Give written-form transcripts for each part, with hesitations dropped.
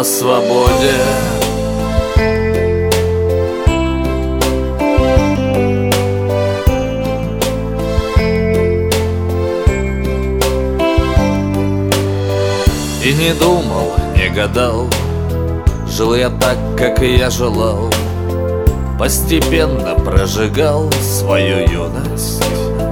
о свободе. И не думал, не гадал, жил я так, как и я желал, постепенно прожигал свою юность.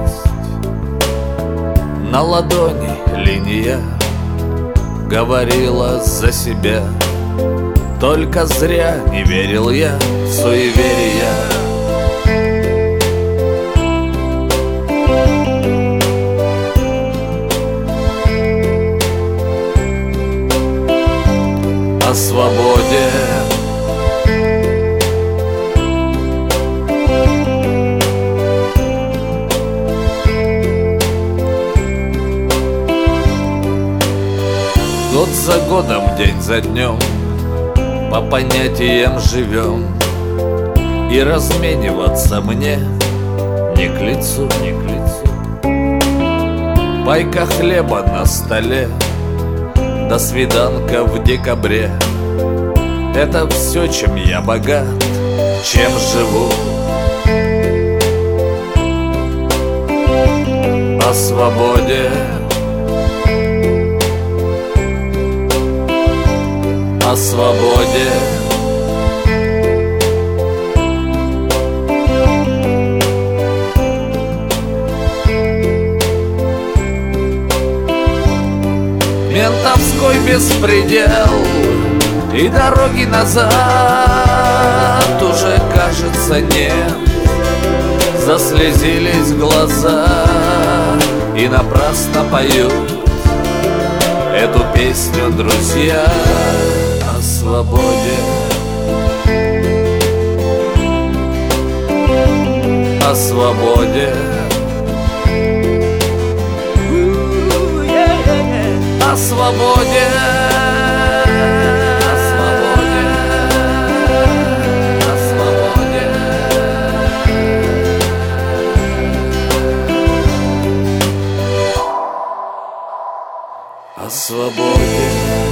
На ладони линия говорила за себя, только зря не верил я в суеверия. О свободе. Год за годом, день за днем, по понятиям живем, и размениваться мне не к лицу, не к лицу. Пайка хлеба на столе, до свиданка в декабре. Это все, чем я богат, чем живу. О свободе. О свободе. Ментовской беспредел, и дороги назад уже, кажется, нет. Заслезились глаза и напрасно поют эту песню друзья о свободе. О свободе. О свободе. О свободе. О свободе. О свободе.